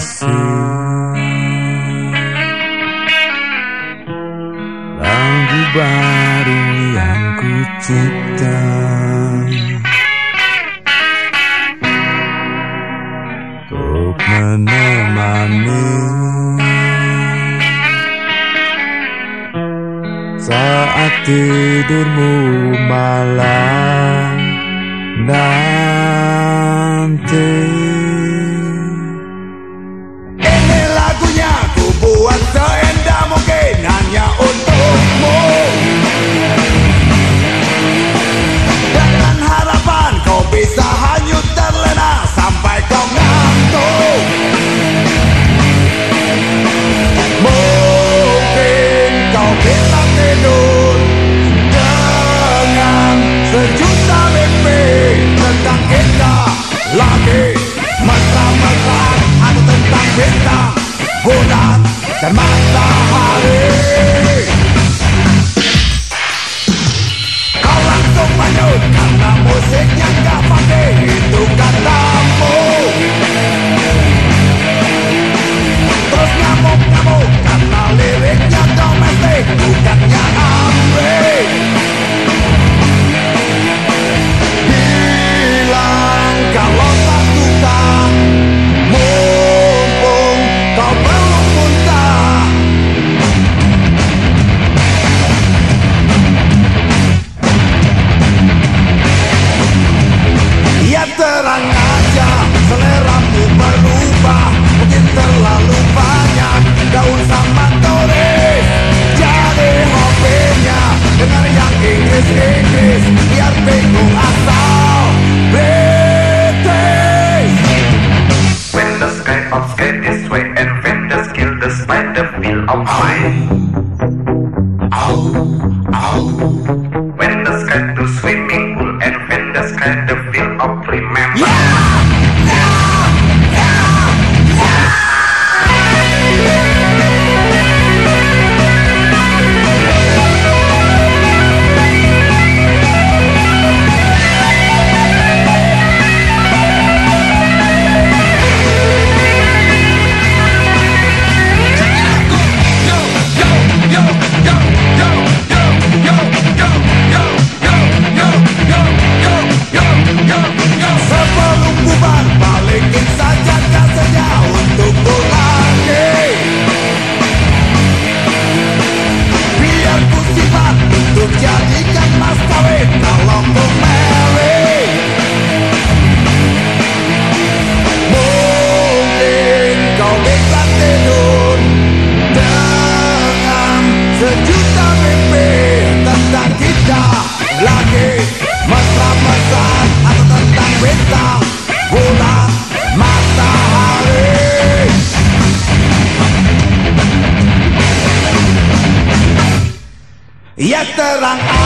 kasih, lagu baru yang ku cipta, untuk menemani saat tidurmu malam nanti. Ini lagunya ku buat seindah mungkin hanya untukmu, dengan harapan kau bisa hanyut terlena sampai kau ngantuk. Mungkin kau bisa tidur dengan sejuta mimpi tentang kita lagi, mesra-mesraan atau tentang bintang, bulan, dan matahari. Kau langsung manyut karena musiknya gak pasti itu katamu, terus ngamuk-ngamuk karena liriknya domestik bukannya Amrik. Bilang kalau tak suka, mumpung kau belum muntah. Ya terang aja, seleramu berubah, mungkin terlalu banyak daun sama turis. Jadi hobinya dengar yang Inggris-Inggris, biar bingung asal British. When the sky pops sky this way and when the skill the spider feel of mine. When the sky to swimming pool and when the sky the feel of remember. Sebelum bubar balikin saja kasenya untukku lagi, biar ku simpan untuk jadikan mas kawin kalau ku marry. Mungkin kau bisa tidur dengan sejuta mimpi tentang kita lagi, mesra-mesraan atau tentang bintang, bulan, matahari. Ya terang